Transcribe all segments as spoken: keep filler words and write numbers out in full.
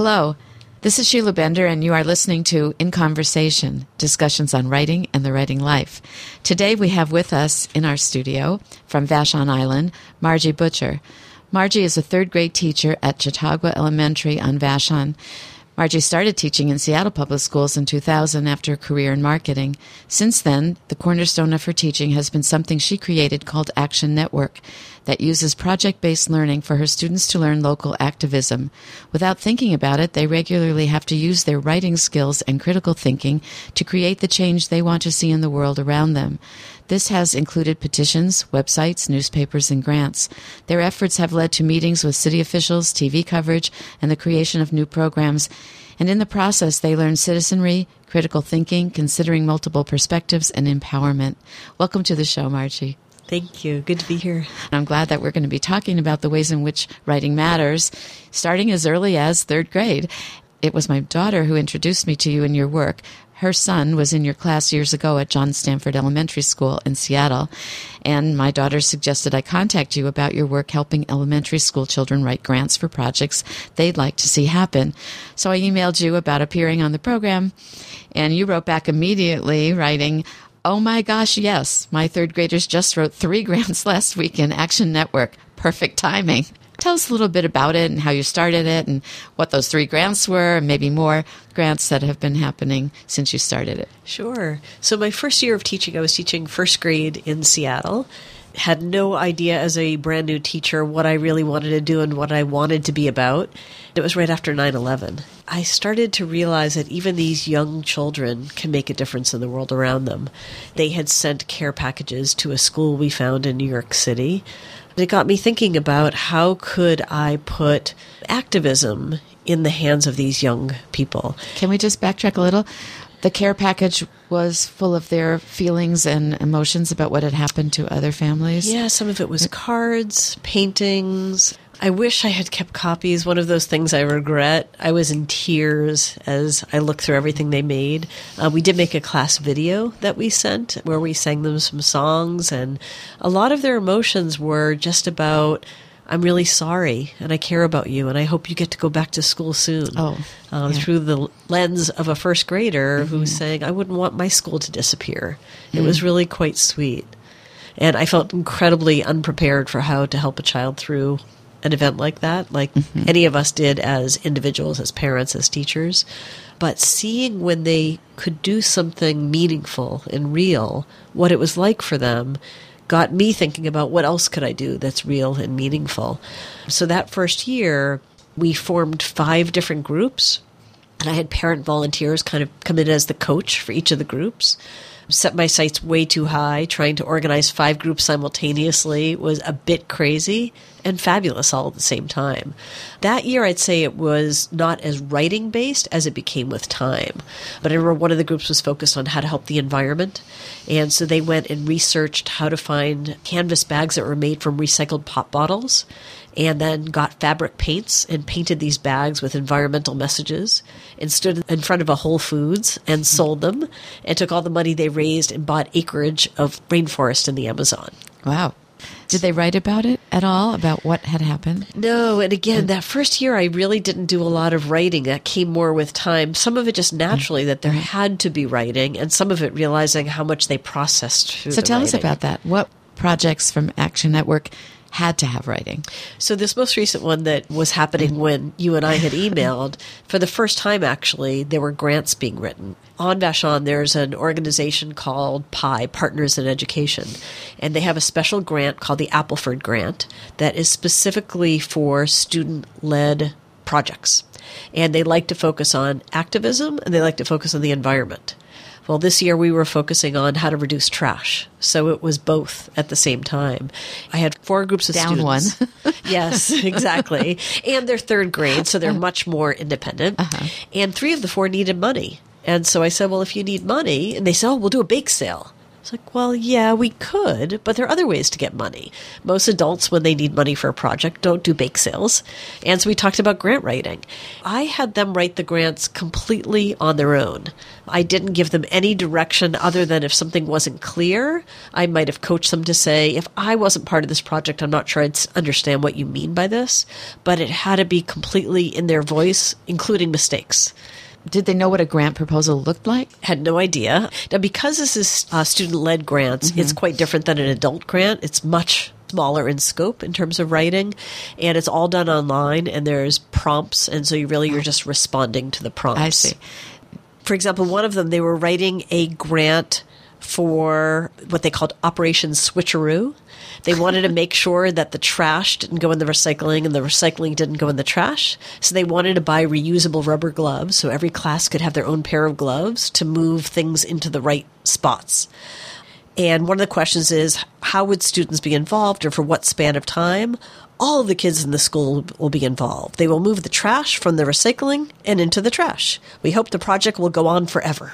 Hello, this is Sheila Bender, and you are listening to In Conversation, discussions on writing and the writing life. Today we have with us in our studio, from Vashon Island, Margie Butcher. Margie is a third-grade teacher at Chautauqua Elementary on Vashon. Margie started teaching in Seattle Public Schools in two thousand after a career in marketing. Since then, the cornerstone of her teaching has been something she created called Action Network that uses project-based learning for her students to learn local activism. Without thinking about it, they regularly have to use their writing skills and critical thinking to create the change they want to see in the world around them. This has included petitions, websites, newspapers, and grants. Their efforts have led to meetings with city officials, T V coverage, and the creation of new programs. And in the process, they learn citizenry, critical thinking, considering multiple perspectives, and empowerment. Welcome to the show, Margie. Thank you. Good to be here. I'm glad that we're going to be talking about the ways in which writing matters, starting as early as third grade. It was my daughter who introduced me to you and your work. Her son was in your class years ago at John Stanford Elementary School in Seattle, and my daughter suggested I contact you about your work helping elementary school children write grants for projects they'd like to see happen. So I emailed you about appearing on the program, and you wrote back immediately writing, "Oh my gosh, yes, my third graders just wrote three grants last week in Action Network. Perfect timing." Tell us a little bit about it and how you started it and what those three grants were and maybe more grants that have been happening since you started it. Sure. So my first year of teaching, I was teaching first grade in Seattle. Had no idea as a brand new teacher what I really wanted to do and what I wanted to be about. It was right after nine eleven. I started to realize that even these young children can make a difference in the world around them. They had sent care packages to a school we found in New York City. It got me thinking about how could I put activism in the hands of these young people. Can we just backtrack a little? The care package was full of their feelings and emotions about what had happened to other families? Yeah, some of it was cards, paintings. I wish I had kept copies. One of those things I regret. I was in tears as I looked through everything they made. Uh, we did make a class video that we sent where we sang them some songs, and a lot of their emotions were just about, I'm really sorry, and I care about you, and I hope you get to go back to school soon. Oh, um, yeah. Through the lens of a first grader mm-hmm. who's saying, I wouldn't want my school to disappear. Mm-hmm. It was really quite sweet. And I felt incredibly unprepared for how to help a child through an event like that, like mm-hmm. any of us did as individuals, as parents, as teachers. But seeing when they could do something meaningful and real, what it was like for them, got me thinking about what else could I do that's real and meaningful. So that first year, we formed five different groups, and I had parent volunteers kind of come in as the coach for each of the groups. Set my sights way too high. Trying to organize five groups simultaneously was a bit crazy and fabulous all at the same time. That year, I'd say it was not as writing-based as it became with time. But I remember one of the groups was focused on how to help the environment. And so they went and researched how to find canvas bags that were made from recycled pop bottles, and then got fabric paints and painted these bags with environmental messages and stood in front of a Whole Foods and sold them and took all the money they raised and bought acreage of rainforest in the Amazon. Wow. Did they write about it at all, about what had happened? No, and again, that first year I really didn't do a lot of writing. That came more with time. Some of it just naturally that there had to be writing, and some of it realizing how much they processed through So the tell writing. us about that. What projects from Action Network had to have writing? So this most recent one that was happening when you and I had emailed, for the first time actually, there were grants being written. On Vashon, there's an organization called P I, Partners in Education, and they have a special grant called the Appleford Grant that is specifically for student-led projects. And they like to focus on activism, and they like to focus on the environment. Well, this year we were focusing on how to reduce trash. So it was both at the same time. I had four groups of Down students. one. Yes, exactly. And they're third grade, so they're much more independent. Uh-huh. And three of the four needed money. And so I said, well, if you need money, and they said, oh, we'll do a bake sale. It's like, well, yeah, we could, but there are other ways to get money. Most adults, when they need money for a project, don't do bake sales. And so we talked about grant writing. I had them write the grants completely on their own. I didn't give them any direction other than if something wasn't clear, I might have coached them to say, if I wasn't part of this project, I'm not sure I'd understand what you mean by this. But it had to be completely in their voice, including mistakes. Did they know what a grant proposal looked like? Had no idea. Now, because this is uh, student-led grants, mm-hmm. it's quite different than an adult grant. It's much smaller in scope in terms of writing, and it's all done online, and there's prompts, and so you really you're just responding to the prompts. I see. For example, one of them, they were writing a grant for what they called Operation Switcheroo. They wanted to make sure that the trash didn't go in the recycling and the recycling didn't go in the trash. So they wanted to buy reusable rubber gloves so every class could have their own pair of gloves to move things into the right spots. And one of the questions is, how would students be involved or for what span of time? All of the kids in the school will be involved. They will move the trash from the recycling and into the trash. We hope the project will go on forever.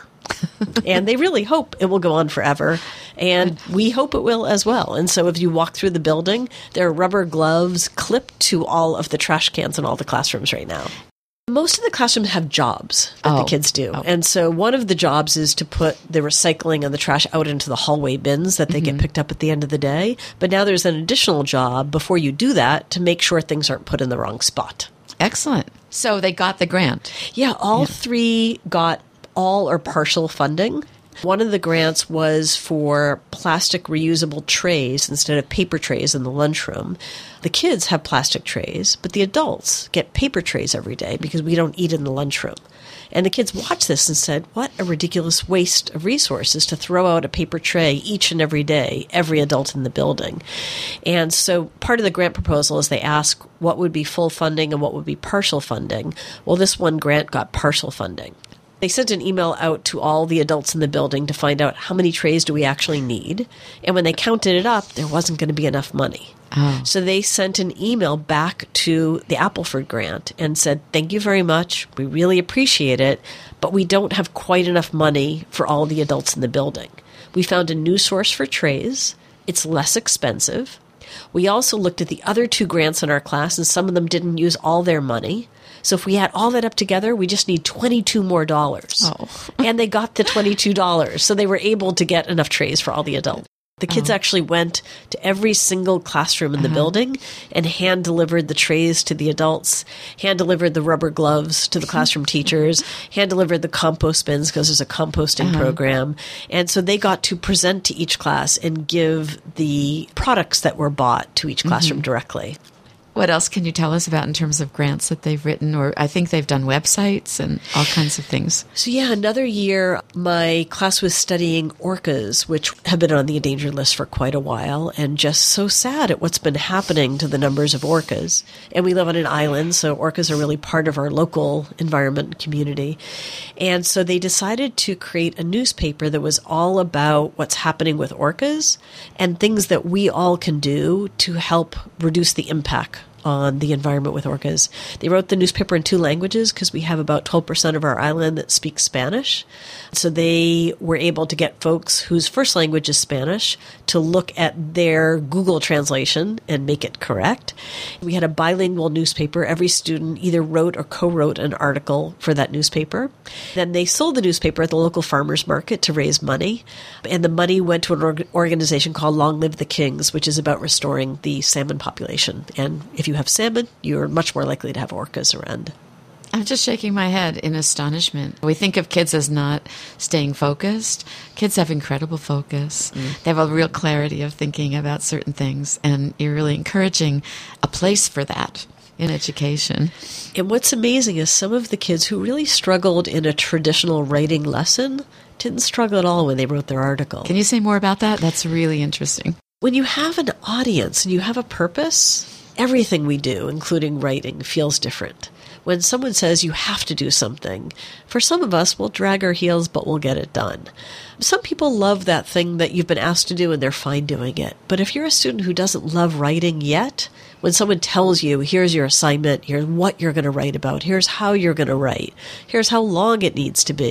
And they really hope it will go on forever. And we hope it will as well. And so if you walk through the building, there are rubber gloves clipped to all of the trash cans in all the classrooms right now. Most of the classrooms have jobs that oh. the kids do. Oh. And so one of the jobs is to put the recycling and the trash out into the hallway bins that they mm-hmm. get picked up at the end of the day. But now there's an additional job before you do that to make sure things aren't put in the wrong spot. Excellent. So they got the grant. Yeah, all yeah. three got all or partial funding. One of the grants was for plastic reusable trays instead of paper trays in the lunchroom. The kids have plastic trays, but the adults get paper trays every day because we don't eat in the lunchroom. And the kids watched this and said, what a ridiculous waste of resources to throw out a paper tray each and every day, every adult in the building. And so part of the grant proposal is they ask what would be full funding and what would be partial funding. Well, this one grant got partial funding. They sent an email out to all the adults in the building to find out how many trays do we actually need. And when they counted it up, there wasn't going to be enough money. Oh. So they sent an email back to the Appleford grant and said, thank you very much. We really appreciate it, but we don't have quite enough money for all the adults in the building. We found a new source for trays. It's less expensive. We also looked at the other two grants in our class, and some of them didn't use all their money. So if we add all that up together, we just need twenty-two more dollars. Oh. And they got the twenty-two dollars. So they were able to get enough trays for all the adults. The kids oh. actually went to every single classroom in uh-huh. the building and hand-delivered the trays to the adults, hand-delivered the rubber gloves to the classroom teachers, hand-delivered the compost bins because there's a composting uh-huh. program. And so they got to present to each class and give the products that were bought to each classroom mm-hmm. directly. What else can you tell us about in terms of grants that they've written? Or I think they've done websites and all kinds of things. So yeah, another year, my class was studying orcas, which have been on the endangered list for quite a while, and just so sad at what's been happening to the numbers of orcas. And we live on an island, so orcas are really part of our local environment and community. And so they decided to create a newspaper that was all about what's happening with orcas and things that we all can do to help reduce the impact on the environment with orcas. They wrote the newspaper in two languages because we have about twelve percent of our island that speak Spanish. So they were able to get folks whose first language is Spanish to look at their Google translation and make it correct. We had a bilingual newspaper. Every student either wrote or co-wrote an article for that newspaper. Then they sold the newspaper at the local farmers market to raise money. And the money went to an org- organization called Long Live the Kings, which is about restoring the salmon population. And if you have salmon, you're much more likely to have orcas around. I'm just shaking my head in astonishment. We think of kids as not staying focused. Kids have incredible focus. Mm. They have a real clarity of thinking about certain things, and you're really encouraging a place for that in education. And what's amazing is some of the kids who really struggled in a traditional writing lesson didn't struggle at all when they wrote their article. Can you say more about that? That's really interesting. When you have an audience and you have a purpose, everything we do, including writing, feels different. When someone says you have to do something, for some of us, we'll drag our heels, but we'll get it done. Some people love that thing that you've been asked to do, and they're fine doing it. But if you're a student who doesn't love writing yet, when someone tells you, here's your assignment, here's what you're going to write about, here's how you're going to write, here's how long it needs to be,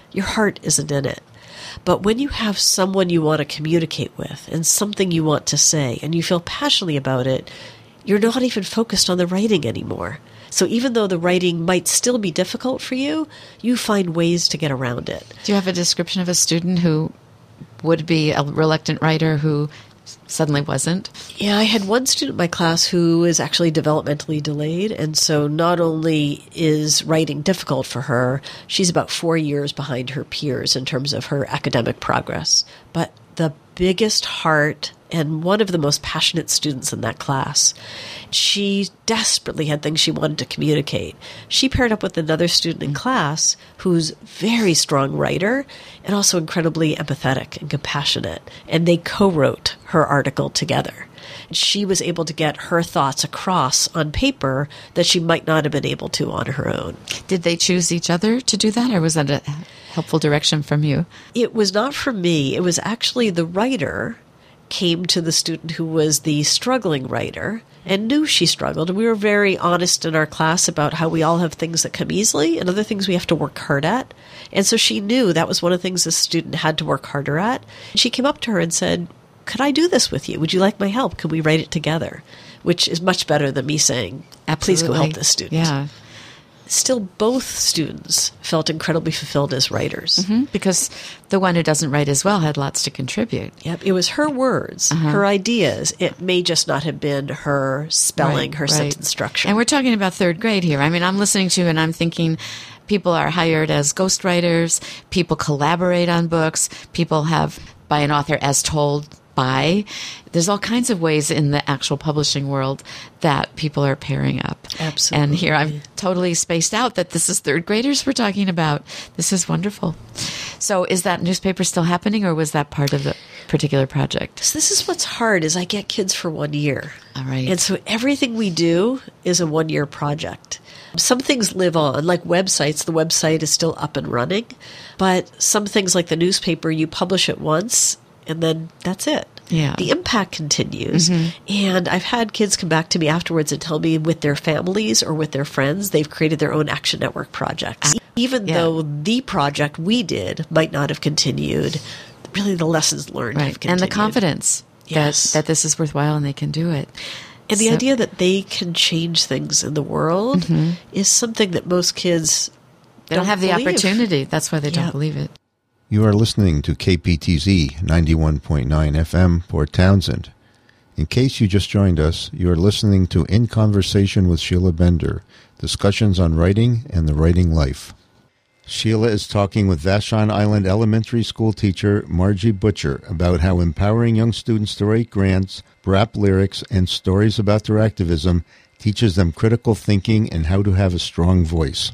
your heart isn't in it. But when you have someone you want to communicate with and something you want to say and you feel passionately about it, you're not even focused on the writing anymore. So even though the writing might still be difficult for you, you find ways to get around it. Do you have a description of a student who would be a reluctant writer who suddenly wasn't? Yeah, I had one student in my class who is actually developmentally delayed, and so not only is writing difficult for her, she's about four years behind her peers in terms of her academic progress. But the biggest heart and one of the most passionate students in that class, she desperately had things she wanted to communicate. She paired up with another student in class who's very strong writer and also incredibly empathetic and compassionate, and they co-wrote her article together. She was able to get her thoughts across on paper that she might not have been able to on her own. Did they choose each other to do that, or was that a helpful direction from you? It was not from me. It was actually the writer came to the student who was the struggling writer and knew she struggled. We were very honest in our class about how we all have things that come easily and other things we have to work hard at. And so she knew that was one of the things the student had to work harder at. She came up to her and said, "Could I do this with you? Would you like my help? Could we write it together?" Which is much better than me saying, "Please go help this student." Yeah. Still, both students felt incredibly fulfilled as writers. Mm-hmm, because the one who doesn't write as well had lots to contribute. Yep, it was her words, uh-huh. her ideas. It may just not have been her spelling, right, her right. sentence structure. And we're talking about third grade here. I mean, I'm listening to you and I'm thinking people are hired as ghostwriters, people collaborate on books, people have by an author as told by. There's all kinds of ways in the actual publishing world that people are pairing up. Absolutely. And here I'm totally spaced out that this is third graders we're talking about. This is wonderful. So is that newspaper still happening, or was that part of the particular project? So this is what's hard is I get kids for one year. All right. And so everything we do is a one-year project. Some things live on, like websites. The website is still up and running. But some things like the newspaper, you publish it once, and then that's it. Yeah. The impact continues. Mm-hmm. And I've had kids come back to me afterwards and tell me with their families or with their friends, they've created their own Action Network projects. Even yeah. though the project we did might not have continued, really the lessons learned right. have continued. And the confidence yes. that, that this is worthwhile and they can do it. And so, the idea that they can change things in the world mm-hmm. is something that most kids they don't don't have the believe. opportunity. That's why they yeah. don't believe it. You are listening to K P T Z ninety-one point nine F M, Port Townsend. In case you just joined us, you are listening to In Conversation with Sheila Bender, discussions on writing and the writing life. Sheila is talking with Vashon Island Elementary School teacher Margie Butcher about how empowering young students to write grants, rap lyrics, and stories about their activism teaches them critical thinking and how to have a strong voice.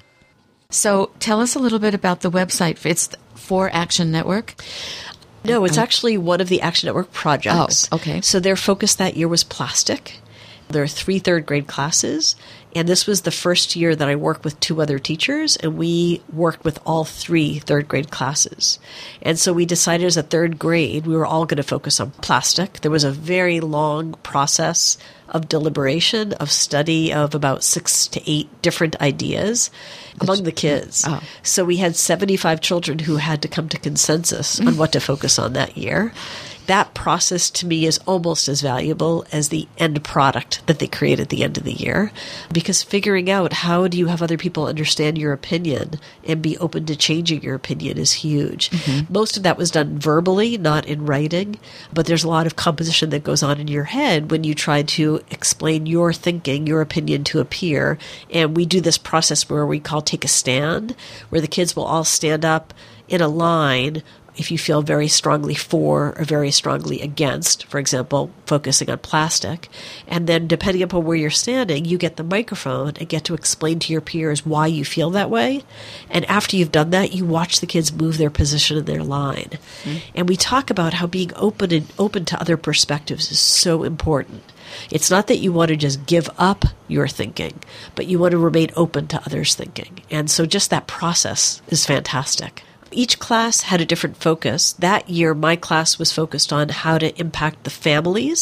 So tell us a little bit about the website. It's for Action Network? No, it's actually one of the Action Network projects. Oh, okay. So their focus that year was plastic. There are three third grade classes, and this was the first year that I worked with two other teachers, and we worked with all three third grade classes. And so we decided as a third grade, we were all going to focus on plastic. There was a very long process of deliberation, of study of about six to eight different ideas among the kids. Oh. So we had seventy-five children who had to come to consensus on what to focus on that year. That process to me is almost as valuable as the end product that they create at the end of the year, because figuring out how do you have other people understand your opinion and be open to changing your opinion is huge. Mm-hmm. Most of that was done verbally, not in writing, but there's a lot of composition that goes on in your head when you try to explain your thinking, your opinion to a peer. And we do this process where we call take a stand, where the kids will all stand up in a line if you feel very strongly for or very strongly against, for example, focusing on plastic. And then depending upon where you're standing, you get the microphone and get to explain to your peers why you feel that way. And after you've done that, you watch the kids move their position in their line. Mm-hmm. And we talk about how being open and open to other perspectives is so important. It's not that you want to just give up your thinking, but you want to remain open to others' thinking. And so just that process is fantastic. Each class had a different focus. That year, my class was focused on how to impact the families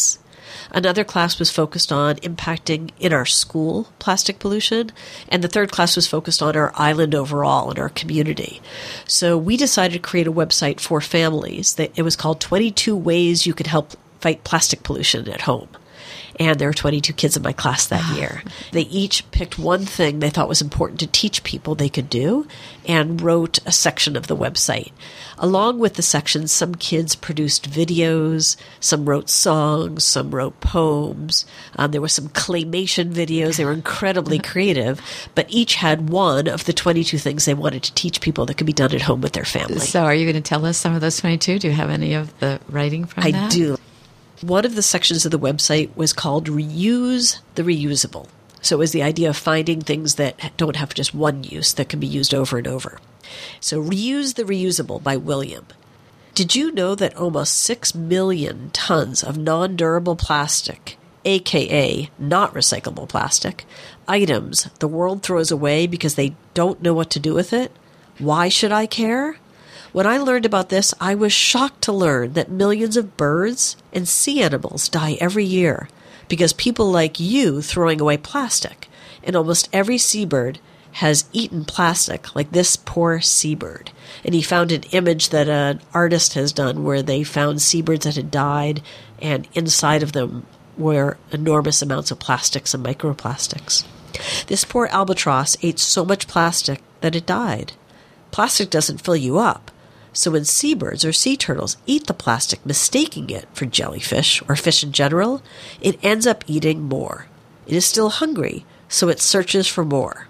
Another class was focused on impacting in our school plastic pollution. And the third class was focused on our island overall and our community. So we decided to create a website for families. That it was called twenty-two Ways You Can Help Fight Plastic Pollution at Home. And there were twenty-two kids in my class that year. They each picked one thing they thought was important to teach people they could do and wrote a section of the website. Along with the sections, some kids produced videos, some wrote songs, some wrote poems. Um, there were some claymation videos. They were incredibly creative, but each had one of the twenty-two things they wanted to teach people that could be done at home with their family. So are you going to tell us some of those twenty-two? Do you have any of the writing from I that? I do. One of the sections of the website was called Reuse the Reusable. So it was the idea of finding things that don't have just one use, that can be used over and over. So Reuse the Reusable by William. Did you know that almost six million tons of non-durable plastic, aka not recyclable plastic, items the world throws away because they don't know what to do with it? Why should I care? When I learned about this, I was shocked to learn that millions of birds and sea animals die every year because people like you throwing away plastic. And almost every seabird has eaten plastic, like this poor seabird. And he found an image that an artist has done where they found seabirds that had died, and inside of them were enormous amounts of plastics and microplastics. This poor albatross ate so much plastic that it died. Plastic doesn't fill you up. So when seabirds or sea turtles eat the plastic, mistaking it for jellyfish or fish in general, it ends up eating more. It is still hungry, so it searches for more.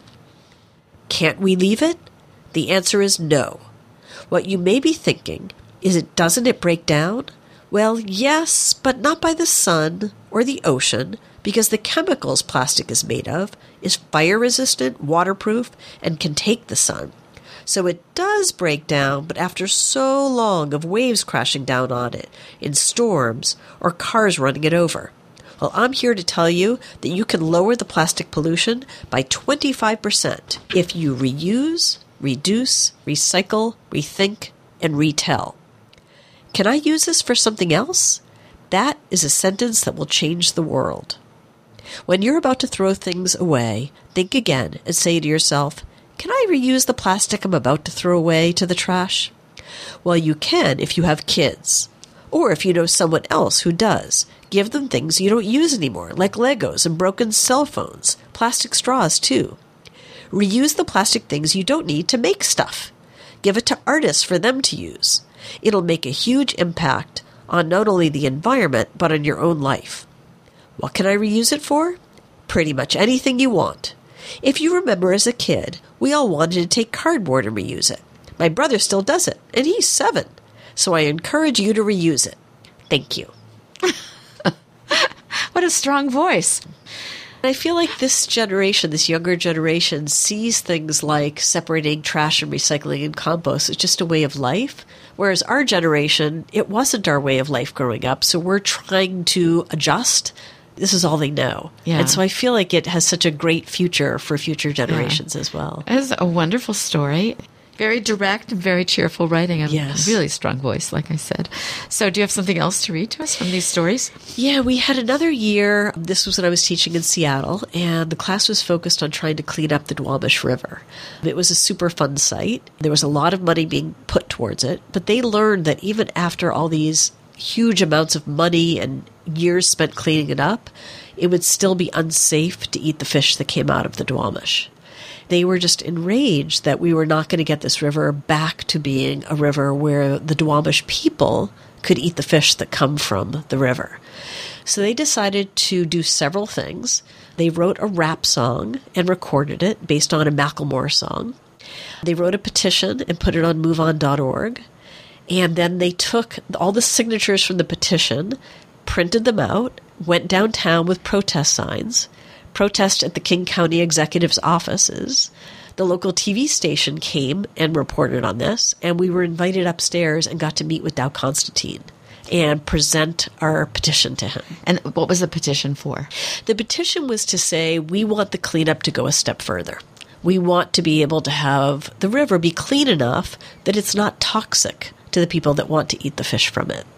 Can't we leave it? The answer is no. What you may be thinking is, it doesn't it break down? Well, yes, but not by the sun or the ocean, because the chemicals plastic is made of is fire-resistant, waterproof, and can take the sun. So it does break down, but after so long of waves crashing down on it, in storms, or cars running it over. Well, I'm here to tell you that you can lower the plastic pollution by twenty-five percent if you reuse, reduce, recycle, rethink, and retell. Can I use this for something else? That is a sentence that will change the world. When you're about to throw things away, think again and say to yourself, can I reuse the plastic I'm about to throw away to the trash? Well, you can if you have kids. Or if you know someone else who does. Give them things you don't use anymore, like Legos and broken cell phones, plastic straws too. Reuse the plastic things you don't need to make stuff. Give it to artists for them to use. It'll make a huge impact on not only the environment, but on your own life. What can I reuse it for? Pretty much anything you want. If you remember as a kid, we all wanted to take cardboard and reuse it. My brother still does it, and he's seven. So I encourage you to reuse it. Thank you. What a strong voice. I feel like this generation, this younger generation, sees things like separating trash and recycling and compost as just a way of life. Whereas our generation, it wasn't our way of life growing up. So we're trying to adjust. This is all they know. Yeah. And so I feel like it has such a great future for future generations yeah. as well. It is a wonderful story. Very direct and very cheerful writing, and yes. really strong voice, like I said. So do you have something else to read to us from these stories? Yeah, we had another year. This was when I was teaching in Seattle, and the class was focused on trying to clean up the Duwamish River. It was a super fun site. There was a lot of money being put towards it, but they learned that even after all these huge amounts of money and years spent cleaning it up, it would still be unsafe to eat the fish that came out of the Duwamish. They were just enraged that we were not going to get this river back to being a river where the Duwamish people could eat the fish that come from the river. So they decided to do several things. They wrote a rap song and recorded it based on a Macklemore song. They wrote a petition and put it on move on dot org. And then they took all the signatures from the petition, printed them out, went downtown with protest signs, protest at the King County Executive's offices. The local T V station came and reported on this, and we were invited upstairs and got to meet with Dow Constantine and present our petition to him. And what was the petition for? The petition was to say we want the cleanup to go a step further. We want to be able to have the river be clean enough that it's not toxic to the people that want to eat the fish from it.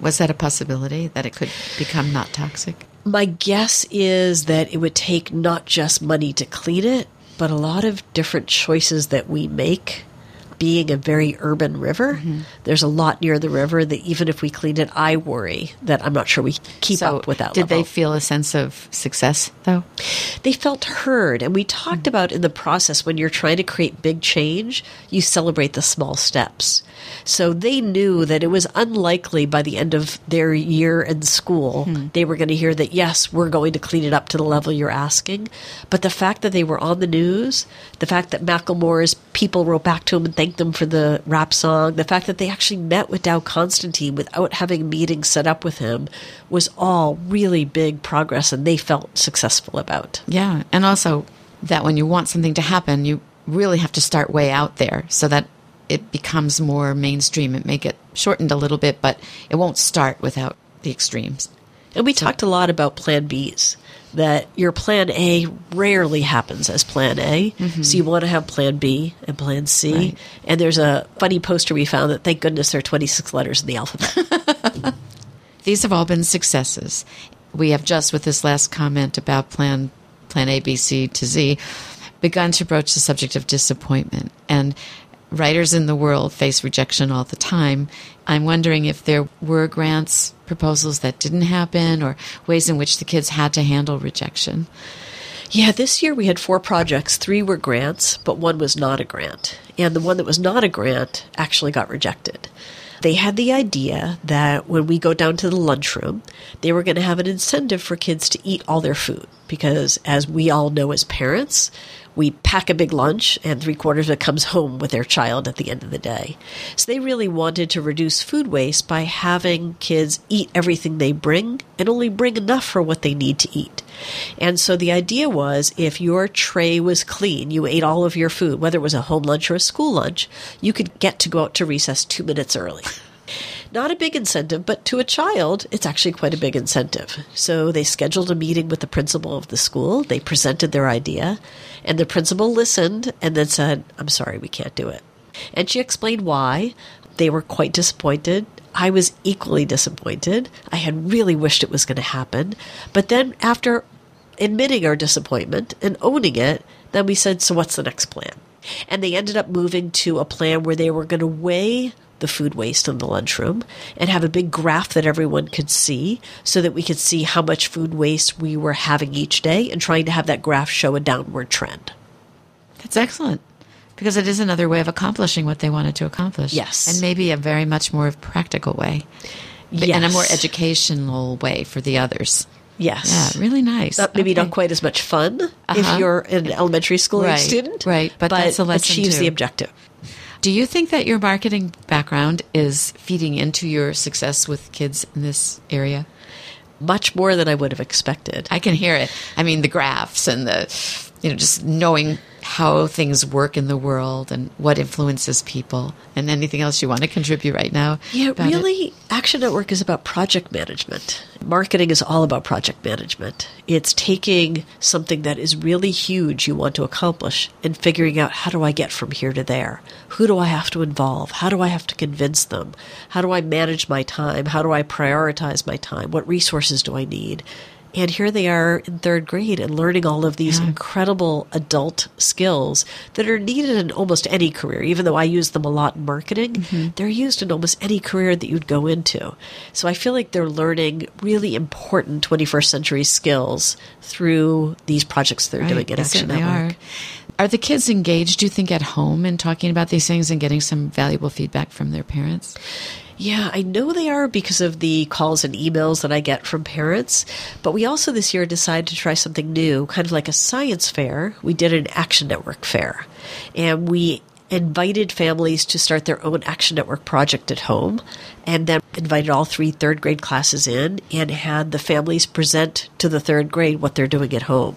Was that a possibility, that it could become not toxic? My guess is that it would take not just money to clean it, but a lot of different choices that we make. Being a very urban river, mm-hmm. there's a lot near the river that even if we clean it, I worry that I'm not sure we keep so up with that did level. they feel a sense of success, though? They felt heard. And we talked mm-hmm. about in the process, when you're trying to create big change, you celebrate the small steps. So they knew that it was unlikely by the end of their year in school, mm-hmm. they were going to hear that, yes, we're going to clean it up to the level you're asking. But the fact that they were on the news, the fact that Macklemore's people wrote back to him and thanked them for the rap song, the fact that they actually met with Dow Constantine without having a meeting set up with him was all really big progress, and they felt successful about. Yeah, and also that when you want something to happen, you really have to start way out there so that it becomes more mainstream and make it shortened a little bit, but it won't start without the extremes. And we so, talked a lot about Plan Bs, that your Plan A rarely happens as Plan A. Mm-hmm. So you want to have Plan B and Plan C. Right. And there's a funny poster we found that, thank goodness, there are twenty-six letters in the alphabet. These have all been successes. We have just, with this last comment about Plan Plan A, B, C to Z, begun to broach the subject of disappointment. And writers in the world face rejection all the time. I'm wondering if there were grants proposals that didn't happen, or ways in which the kids had to handle rejection. Yeah, this year we had four projects. Three were grants, but one was not a grant. And the one that was not a grant actually got rejected. They had the idea that when we go down to the lunchroom, they were going to have an incentive for kids to eat all their food. Because as we all know as parents, we pack a big lunch and three quarters of it comes home with their child at the end of the day. So they really wanted to reduce food waste by having kids eat everything they bring and only bring enough for what they need to eat. And so the idea was, if your tray was clean, you ate all of your food, whether it was a home lunch or a school lunch, you could get to go out to recess two minutes early. Not a big incentive, but to a child, it's actually quite a big incentive. So they scheduled a meeting with the principal of the school. They presented their idea, and the principal listened and then said, I'm sorry, we can't do it. And she explained why. They were quite disappointed. I was equally disappointed. I had really wished it was going to happen. But then after admitting our disappointment and owning it, then we said, so what's the next plan? And they ended up moving to a plan where they were going to weigh the food waste in the lunchroom and have a big graph that everyone could see, so that we could see how much food waste we were having each day, and trying to have that graph show a downward trend. That's excellent, because it is another way of accomplishing what they wanted to accomplish. Yes. And maybe a very much more practical way. Yes. And a more educational way for the others. Yes. Yeah, really nice. Uh, maybe okay. not quite as much fun uh-huh. if you're an elementary school right, student. Right, but, but that's a lesson achieves too. the objective. Do you think that your marketing background is feeding into your success with kids in this area? Much more than I would have expected. I can hear it. I mean, the graphs and the, you know, just knowing how things work in the world and what influences people, and anything else you want to contribute right now. Yeah, really, it? Action Network is about project management. Marketing is all about project management. It's taking something that is really huge you want to accomplish and figuring out, how do I get from here to there? Who do I have to involve? How do I have to convince them? How do I manage my time? How do I prioritize my time? What resources do I need? And here they are in third grade and learning all of these yeah. incredible adult skills that are needed in almost any career. Even though I use them a lot in marketing, mm-hmm. they're used in almost any career that you'd go into. So I feel like they're learning really important twenty-first century skills through these projects they're right. doing at they Action Network. Are. Are the kids engaged, do you think, at home in talking about these things and getting some valuable feedback from their parents? Yeah, I know they are because of the calls and emails that I get from parents. But we also this year decided to try something new, kind of like a science fair. We did an Action Network fair. And we invited families to start their own Action Network project at home, and then invited all three third grade classes in and had the families present to the third grade what they're doing at home.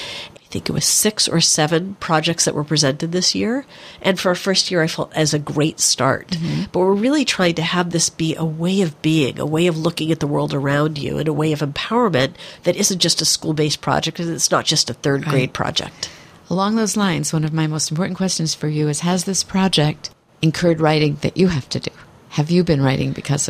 I think it was six or seven projects that were presented this year. And for our first year, I felt as a great start. Mm-hmm. But we're really trying to have this be a way of being, a way of looking at the world around you, and a way of empowerment that isn't just a school-based project, and it's not just a third right. grade project. Along those lines, one of my most important questions for you is, has this project incurred writing that you have to do? Have you been writing because of it?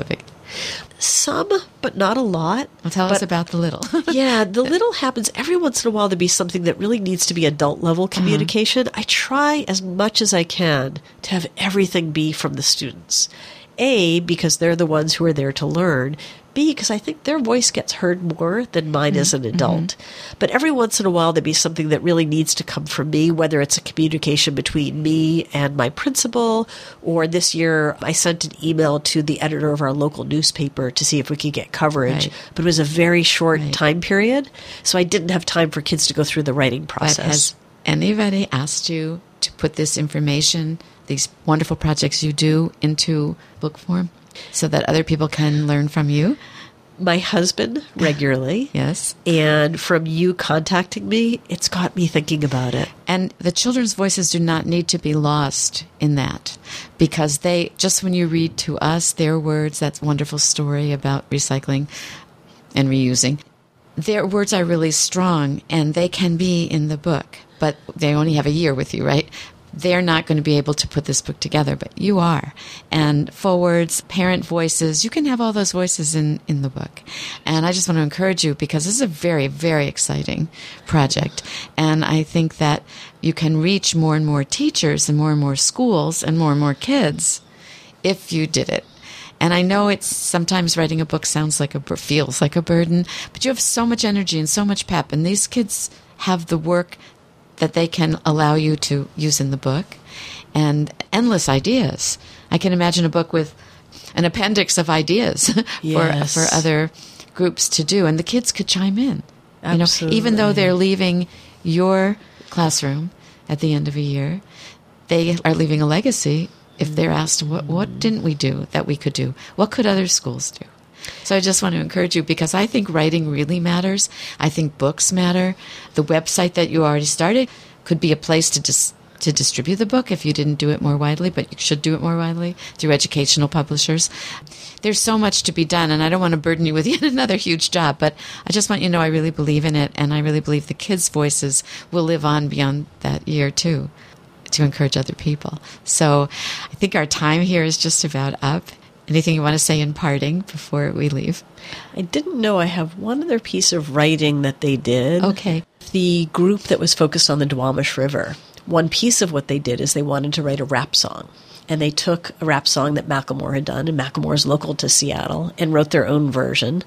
Some, but not a lot. Well, tell but, us about the little. Yeah, the little happens every once in a while to be something that really needs to be adult level communication. Uh-huh. I try as much as I can to have everything be from the students. A, because they're the ones who are there to learn. B, because I think their voice gets heard more than mine mm-hmm. as an adult. Mm-hmm. But every once in a while, there'd be something that really needs to come from me, whether it's a communication between me and my principal, or this year I sent an email to the editor of our local newspaper to see if we could get coverage. Right. But it was a very short right. time period, so I didn't have time for kids to go through the writing process. But has anybody asked you to put this information, these wonderful projects you do, into book form so that other people can learn from you? My husband regularly. Yes. And from you contacting me, it's got me thinking about it. And the children's voices do not need to be lost in that, because they, just when you read to us their words, that wonderful story about recycling and reusing, their words are really strong and they can be in the book, but they only have a year with you, right? They're not going to be able to put this book together, but you are. And forwards, parent voices, you can have all those voices in, in the book. And I just want to encourage you, because this is a very, very exciting project. And I think that you can reach more and more teachers and more and more schools and more and more kids if you did it. And I know it's sometimes writing a book sounds like a, feels like a burden, but you have so much energy and so much pep. And these kids have the work that they can allow you to use in the book, and endless ideas. I can imagine a book with an appendix of ideas yes. for for other groups to do, and the kids could chime in. Absolutely. You know, even though they're leaving your classroom at the end of a year, they are leaving a legacy if they're asked, what, what didn't we do that we could do? What could other schools do? So I just want to encourage you, because I think writing really matters. I think books matter. The website that you already started could be a place to dis- to distribute the book if you didn't do it more widely, but you should do it more widely through educational publishers. There's so much to be done, and I don't want to burden you with yet another huge job, but I just want you to know I really believe in it, and I really believe the kids' voices will live on beyond that year, too, to encourage other people. So I think our time here is just about up. Anything you want to say in parting before we leave? I didn't know I have one other piece of writing that they did. Okay. The group that was focused on the Duwamish River. One piece of what they did is they wanted to write a rap song. And they took a rap song that Macklemore had done, and Macklemore is local to Seattle, and wrote their own version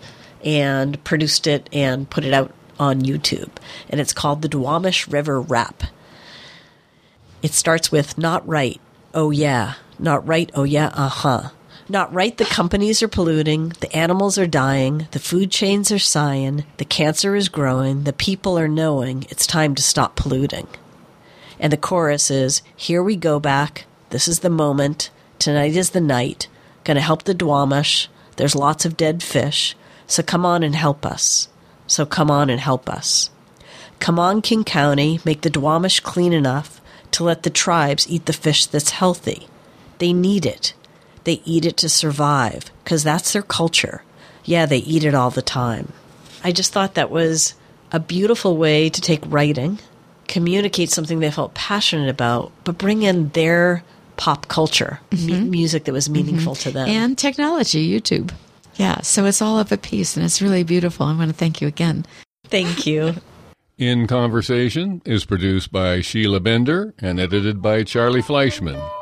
and produced it and put it out on YouTube. And it's called the Duwamish River Rap. It starts with, not right, oh yeah, not right, oh yeah, uh-huh. Not right, the companies are polluting, the animals are dying, the food chains are sighing, the cancer is growing, the people are knowing it's time to stop polluting. And the chorus is, here we go back, this is the moment, tonight is the night, gonna help the Duwamish, there's lots of dead fish, so come on and help us, so come on and help us. Come on, King County, make the Duwamish clean enough to let the tribes eat the fish that's healthy. They need it. They eat it to survive, because that's their culture. Yeah, they eat it all the time. I just thought that was a beautiful way to take writing, communicate something they felt passionate about, but bring in their pop culture, mm-hmm. m- music that was meaningful mm-hmm. to them. And technology, YouTube. Yeah, so it's all of a piece, and it's really beautiful. I want to thank you again. Thank you. In Conversation is produced by Sheila Bender and edited by Charlie Fleischman.